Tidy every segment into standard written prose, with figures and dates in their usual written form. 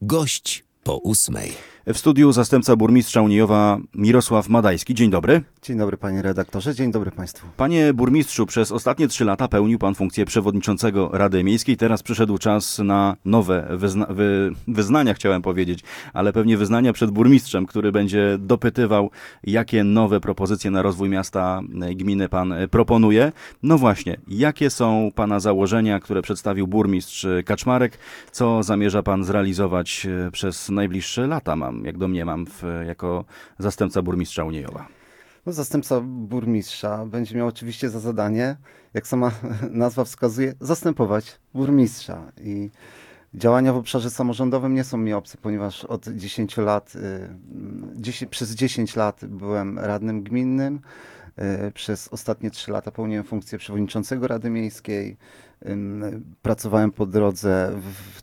Gość po 8. W studiu zastępca burmistrza Uniejowa Mirosław Madajski. Dzień dobry. Dzień dobry panie redaktorze, dzień dobry państwu. Panie burmistrzu, przez ostatnie 3 lata pełnił pan funkcję przewodniczącego Rady Miejskiej. Teraz przyszedł czas na nowe wyznania, chciałem powiedzieć, ale pewnie wyznania przed burmistrzem, który będzie dopytywał, jakie nowe propozycje na rozwój miasta, gminy pan proponuje. No właśnie, jakie są pana założenia, które przedstawił burmistrz Kaczmarek? Co zamierza pan zrealizować przez najbliższe lata, jak domniemam, jako zastępca burmistrza Uniejowa? No, zastępca burmistrza będzie miał oczywiście za zadanie, jak sama nazwa wskazuje, zastępować burmistrza. I działania w obszarze samorządowym nie są mi obce, ponieważ od 10 lat, przez 10 lat byłem radnym gminnym. Przez ostatnie 3 lata pełniłem funkcję przewodniczącego Rady Miejskiej. Pracowałem po drodze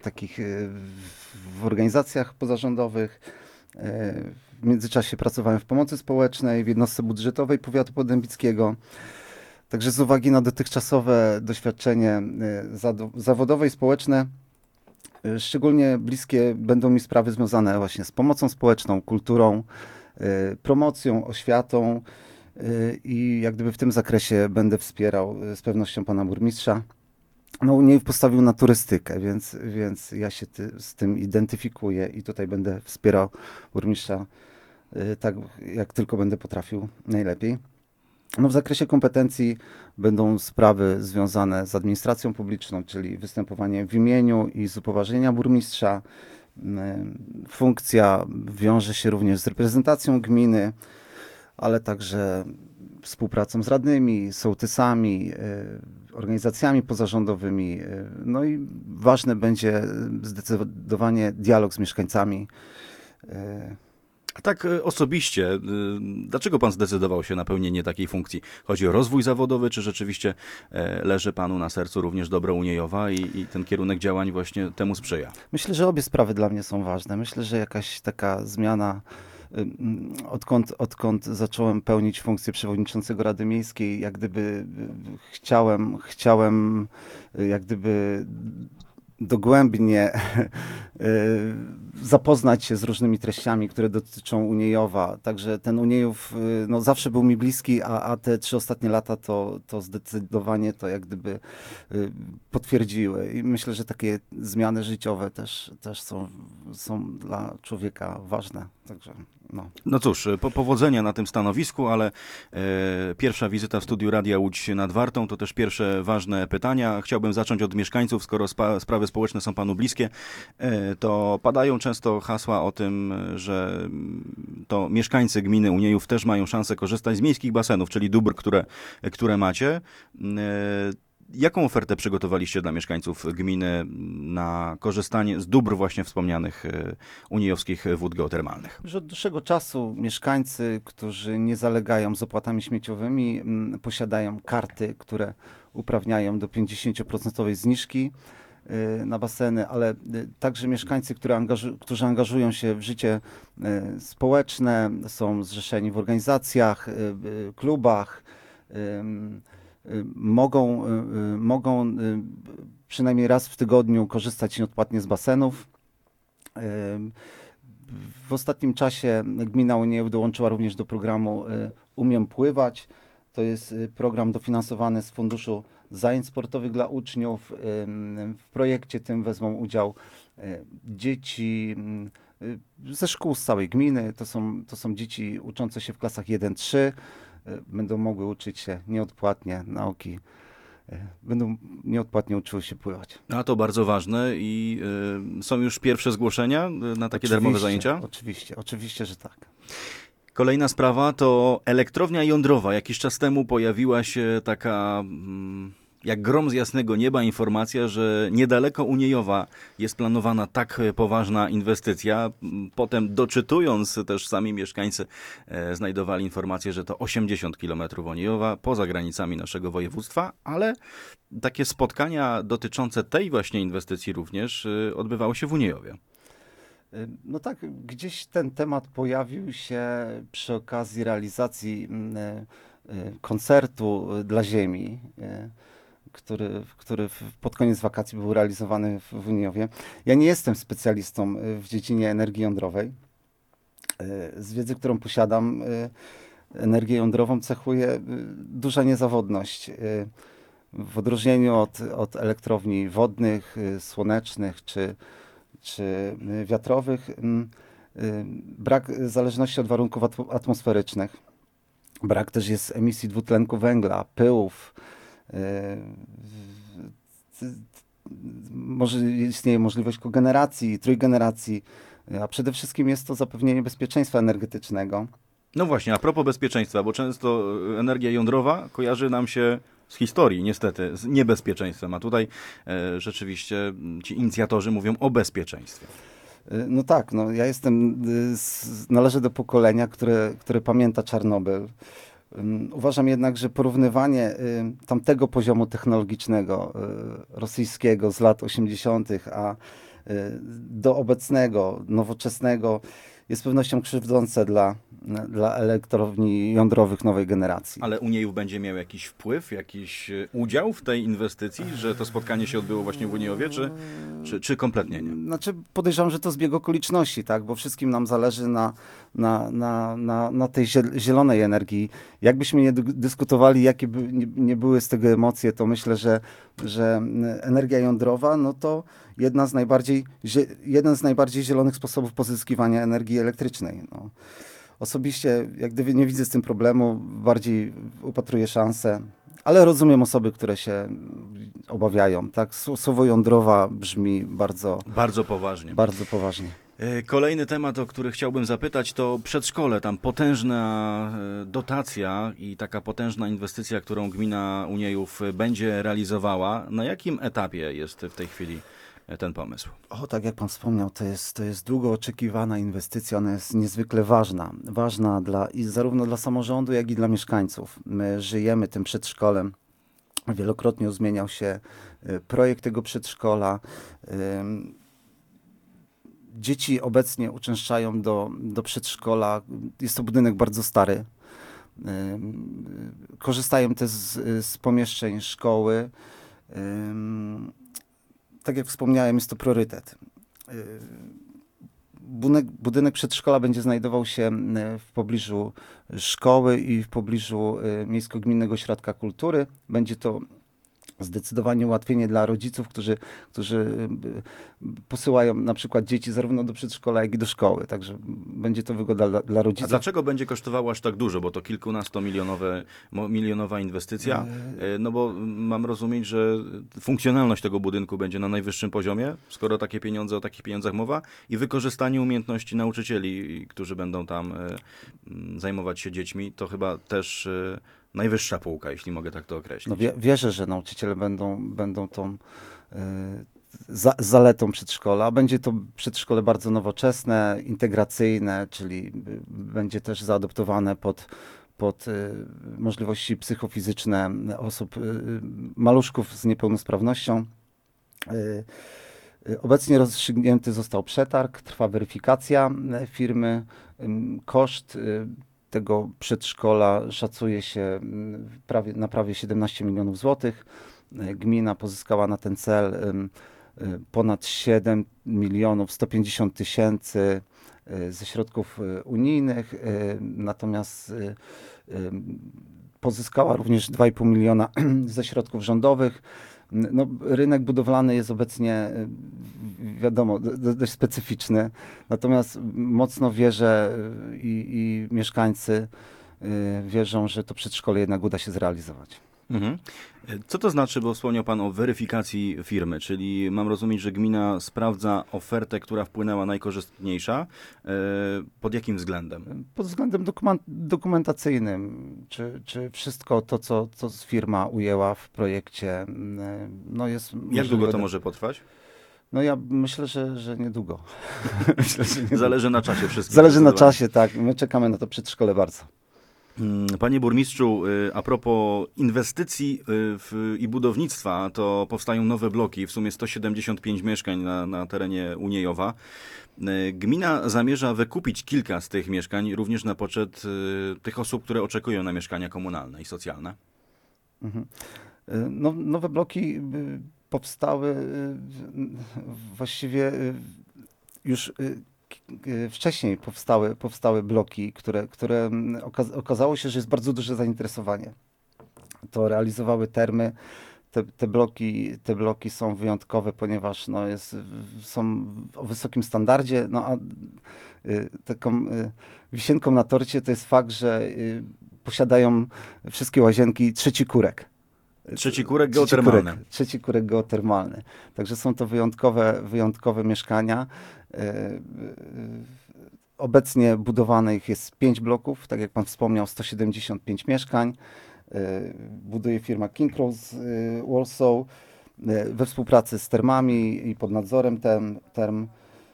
w organizacjach pozarządowych. W międzyczasie pracowałem w pomocy społecznej, w jednostce budżetowej powiatu podębickiego. Także z uwagi na dotychczasowe doświadczenie zawodowe i społeczne, szczególnie bliskie będą mi sprawy związane właśnie z pomocą społeczną, kulturą, promocją, oświatą i jak gdyby w tym zakresie będę wspierał z pewnością pana burmistrza. No, Uniejów postawił na turystykę, więc ja się z tym identyfikuję i tutaj będę wspierał burmistrza tak, jak tylko będę potrafił najlepiej. No, w zakresie kompetencji będą sprawy związane z administracją publiczną, czyli występowanie w imieniu i z upoważnienia burmistrza. Funkcja wiąże się również z reprezentacją gminy, ale także współpracą z radnymi, sołtysami, organizacjami pozarządowymi. No i ważny będzie zdecydowanie dialog z mieszkańcami. A tak osobiście, dlaczego pan zdecydował się na pełnienie takiej funkcji? Chodzi o rozwój zawodowy, czy rzeczywiście leży panu na sercu również dobro Uniejowa i ten kierunek działań właśnie temu sprzyja? Myślę, że obie sprawy dla mnie są ważne. Myślę, że jakaś taka zmiana, odkąd zacząłem pełnić funkcję przewodniczącego Rady Miejskiej, jak gdyby chciałem jak gdyby dogłębnie zapoznać się z różnymi treściami, które dotyczą Uniejowa. Także ten Uniejów no, zawsze był mi bliski, a te 3 ostatnie lata to zdecydowanie to jak gdyby potwierdziły. I myślę, że takie zmiany życiowe też są dla człowieka ważne. Także No cóż, powodzenia na tym stanowisku, ale pierwsza wizyta w studiu Radia Łódź nad Wartą to też pierwsze ważne pytania. Chciałbym zacząć od mieszkańców, skoro sprawy społeczne są panu bliskie, to padają często hasła o tym, że to mieszkańcy gminy Uniejów też mają szansę korzystać z miejskich basenów, czyli dóbr, które macie. Jaką ofertę przygotowaliście dla mieszkańców gminy na korzystanie z dóbr właśnie wspomnianych uniejowskich wód geotermalnych? Już od dłuższego czasu mieszkańcy, którzy nie zalegają z opłatami śmieciowymi, posiadają karty, które uprawniają do 50% zniżki na baseny, ale także mieszkańcy, którzy angażują się w życie społeczne, są zrzeszeni w organizacjach, klubach, mogą przynajmniej raz w tygodniu korzystać nieodpłatnie z basenów. W ostatnim czasie gmina Uniejów dołączyła również do programu Umiem Pływać. To jest program dofinansowany z Funduszu Zajęć Sportowych dla Uczniów. W projekcie tym wezmą udział dzieci ze szkół z całej gminy. To są dzieci uczące się w klasach 1-3. Będą mogły uczyć się nieodpłatnie nauki. Będą nieodpłatnie uczyły się pływać. A to bardzo ważne i są już pierwsze zgłoszenia na takie darmowe zajęcia? Oczywiście, że tak. Kolejna sprawa to elektrownia jądrowa. Jakiś czas temu pojawiła się taka jak grom z jasnego nieba informacja, że niedaleko Uniejowa jest planowana tak poważna inwestycja. Potem doczytując też sami mieszkańcy znajdowali informację, że to 80 km Uniejowa poza granicami naszego województwa, ale takie spotkania dotyczące tej właśnie inwestycji również odbywały się w Uniejowie. No tak, gdzieś ten temat pojawił się przy okazji realizacji koncertu dla Ziemi, który pod koniec wakacji był realizowany w Uniejowie. Ja nie jestem specjalistą w dziedzinie energii jądrowej. Z wiedzy, którą posiadam, energię jądrową cechuje duża niezawodność. W odróżnieniu od elektrowni wodnych, słonecznych czy wiatrowych, brak zależności od warunków atmosferycznych. Brak też jest emisji dwutlenku węgla, pyłów. Może istnieje możliwość kogeneracji, trójgeneracji, a przede wszystkim jest to zapewnienie bezpieczeństwa energetycznego. No właśnie, a propos bezpieczeństwa, bo często energia jądrowa kojarzy nam się z historii, niestety, z niebezpieczeństwem, a tutaj rzeczywiście ci inicjatorzy mówią o bezpieczeństwie. No tak, no ja należę do pokolenia, które pamięta Czarnobyl. Uważam jednak, że porównywanie tamtego poziomu technologicznego rosyjskiego z lat 80., a do obecnego, nowoczesnego jest z pewnością krzywdzące dla elektrowni jądrowych nowej generacji. Ale Uniejów będzie miał jakiś wpływ, jakiś udział w tej inwestycji, że to spotkanie się odbyło właśnie w Uniejowie, czy kompletnie nie? Znaczy podejrzewam, że to zbieg okoliczności, tak? Bo wszystkim nam zależy na tej zielonej energii. Jakbyśmy nie dyskutowali, jakie by nie były z tego emocje, to myślę, że energia jądrowa, no to jeden z najbardziej zielonych sposobów pozyskiwania energii elektrycznej. No. Osobiście, jak gdyby nie widzę z tym problemu, bardziej upatruję szansę, ale rozumiem osoby, które się obawiają. Tak? Słowo jądrowa brzmi Bardzo poważnie. bardzo poważnie. Kolejny temat, o który chciałbym zapytać, to przedszkole. Tam potężna dotacja i taka potężna inwestycja, którą gmina Uniejów będzie realizowała. Na jakim etapie jest w tej chwili ten pomysł? Tak jak pan wspomniał, to jest długo oczekiwana inwestycja, ona jest niezwykle ważna. Ważna zarówno dla samorządu, jak i dla mieszkańców. My żyjemy tym przedszkolem. Wielokrotnie zmieniał się projekt tego przedszkola. Dzieci obecnie uczęszczają do przedszkola. Jest to budynek bardzo stary. Korzystają też z pomieszczeń szkoły. Tak jak wspomniałem, jest to priorytet. Budynek przedszkola będzie znajdował się w pobliżu szkoły i w pobliżu Miejsko-Gminnego Ośrodka Kultury. Będzie to zdecydowanie ułatwienie dla rodziców, którzy posyłają na przykład dzieci zarówno do przedszkola, jak i do szkoły. Także będzie to wygoda dla rodziców. A dlaczego będzie kosztowało aż tak dużo? Bo to kilkunastomilionowa inwestycja. No bo mam rozumieć, że funkcjonalność tego budynku będzie na najwyższym poziomie, skoro o takich pieniądzach mowa, i wykorzystanie umiejętności nauczycieli, którzy będą tam zajmować się dziećmi, to chyba też najwyższa półka, jeśli mogę tak to określić. No wierzę, że nauczyciele będą tą zaletą przedszkola. Będzie to przedszkole bardzo nowoczesne, integracyjne, czyli będzie też zaadoptowane pod możliwości psychofizyczne osób, maluszków z niepełnosprawnością. Obecnie rozstrzygnięty został przetarg, trwa weryfikacja firmy. Koszt tego przedszkola szacuje się na prawie 17 milionów złotych. Gmina pozyskała na ten cel ponad 7 milionów 150 tysięcy ze środków unijnych, natomiast pozyskała również 2,5 miliona ze środków rządowych. No, rynek budowlany jest obecnie, wiadomo, dość specyficzny, natomiast mocno wierzę i mieszkańcy wierzą, że to przedszkole jednak uda się zrealizować. Mhm. Co to znaczy, bo wspomniał pan o weryfikacji firmy, czyli mam rozumieć, że gmina sprawdza ofertę, która wpłynęła najkorzystniejsza. Pod jakim względem? Pod względem dokumentacyjnym. Czy wszystko to, co firma ujęła w projekcie, no jest Jak możliwe długo to może potrwać? No ja myślę, że niedługo. Myślę, że niedługo. Zależy na czasie wszystkim. Zależy na czasie, tak. My czekamy na to przedszkole bardzo. Panie burmistrzu, a propos inwestycji i budownictwa, to powstają nowe bloki, w sumie 175 mieszkań na terenie Uniejowa. Gmina zamierza wykupić kilka z tych mieszkań, również na poczet tych osób, które oczekują na mieszkania komunalne i socjalne. Mhm. No, nowe bloki powstały właściwie już wcześniej powstały bloki, które okazało się, że jest bardzo duże zainteresowanie. To realizowały termy. Te bloki są wyjątkowe, ponieważ no są o wysokim standardzie, no a taką wisienką na torcie to jest fakt, że posiadają wszystkie łazienki trzeci kurek. Trzeci kurek geotermalny. Trzeci kurek geotermalny. Także są to wyjątkowe mieszkania. Obecnie budowanych jest 5 bloków, tak jak pan wspomniał, 175 mieszkań. Buduje firma King Rose Warsaw we współpracy z termami i pod nadzorem term.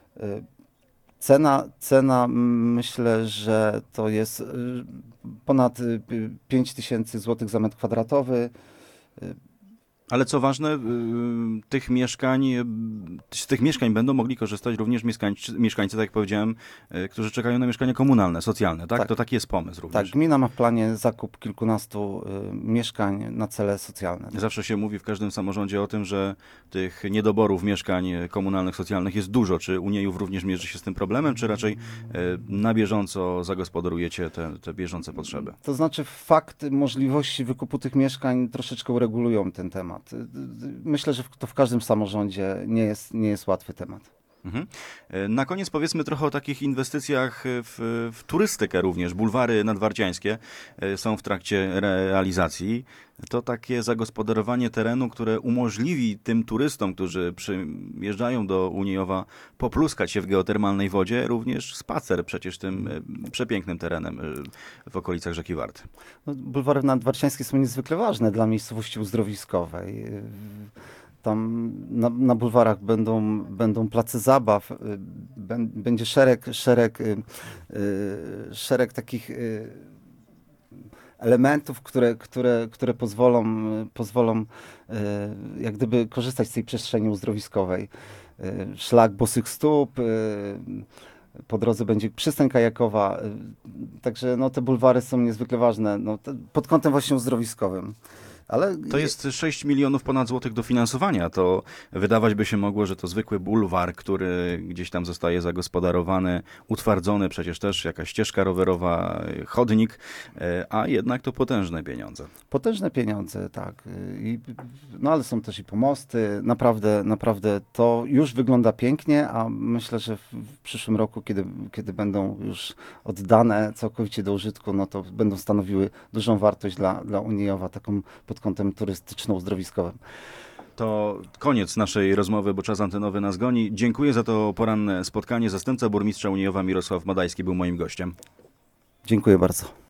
Cena myślę, że to jest ponad 5000 zł za metr kwadratowy. Ale co ważne, z tych mieszkań będą mogli korzystać również mieszkańcy, tak jak powiedziałem, którzy czekają na mieszkania komunalne, socjalne, tak? Tak. To taki jest pomysł również. Tak, gmina ma w planie zakup kilkunastu mieszkań na cele socjalne. Zawsze się mówi w każdym samorządzie o tym, że tych niedoborów mieszkań komunalnych, socjalnych jest dużo. Czy Uniejów również mierzy się z tym problemem, czy raczej na bieżąco zagospodarujecie te bieżące potrzeby? To znaczy fakt możliwości wykupu tych mieszkań troszeczkę uregulują ten temat. Myślę, że to w każdym samorządzie nie jest łatwy temat. Mhm. Na koniec powiedzmy trochę o takich inwestycjach w turystykę również. Bulwary nadwarciańskie są w trakcie realizacji. To takie zagospodarowanie terenu, które umożliwi tym turystom, którzy przyjeżdżają do Uniejowa, popluskać się w geotermalnej wodzie, również spacer przecież tym przepięknym terenem w okolicach rzeki Warty. No, bulwary nadwarciańskie są niezwykle ważne dla miejscowości uzdrowiskowej. Tam na bulwarach będą place zabaw, będzie szereg takich elementów, które pozwolą jak gdyby korzystać z tej przestrzeni uzdrowiskowej. Szlak bosych stóp, po drodze będzie przystań kajakowa, także no, te bulwary są niezwykle ważne no, pod kątem właśnie uzdrowiskowym. Ale to jest 6 milionów ponad złotych dofinansowania. To wydawać by się mogło, że to zwykły bulwar, który gdzieś tam zostaje zagospodarowany, utwardzony, przecież też jakaś ścieżka rowerowa, chodnik, a jednak to potężne pieniądze. Potężne pieniądze, tak. No ale są też i pomosty. Naprawdę to już wygląda pięknie, a myślę, że w przyszłym roku, kiedy będą już oddane całkowicie do użytku, no to będą stanowiły dużą wartość dla Uniejowa, taką pod kątem turystyczno-uzdrowiskowym. To koniec naszej rozmowy, bo czas antenowy nas goni. Dziękuję za to poranne spotkanie. Zastępca burmistrza Uniejowa Mirosław Madajski był moim gościem. Dziękuję bardzo.